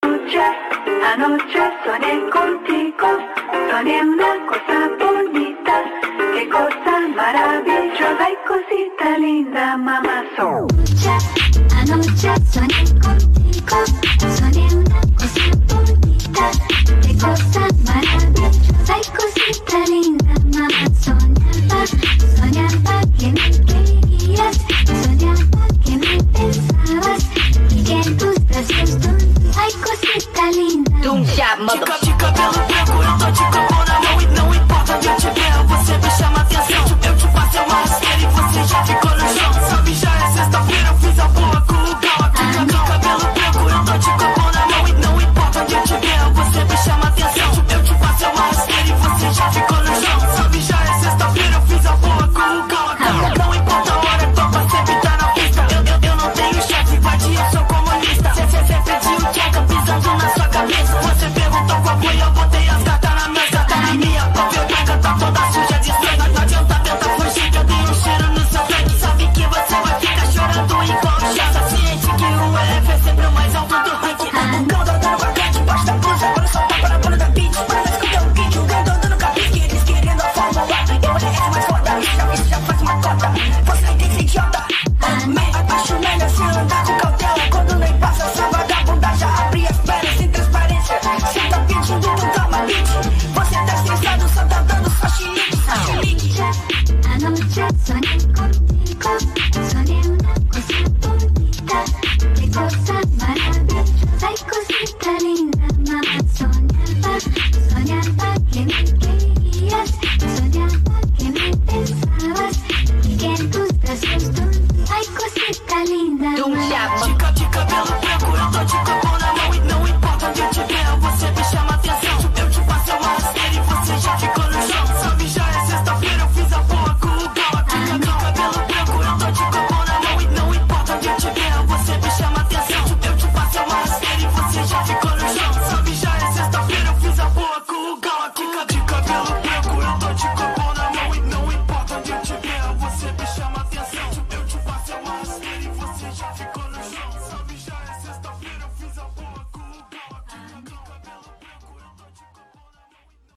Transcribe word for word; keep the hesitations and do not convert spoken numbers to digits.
Anoche soñé contigo, soñé una cosa bonita, qué cosa maravillosa y cosita linda, mamá. Anoche, anoche soñé contigo, soñé una cosa bonita, qué cosa maravillosa y cosita linda, mamá. Soñaba, soñaba que me querías, soñaba que me pensabas y que en tus brazos dormía. Ay, cosita linda. Doom shot, motherfucker.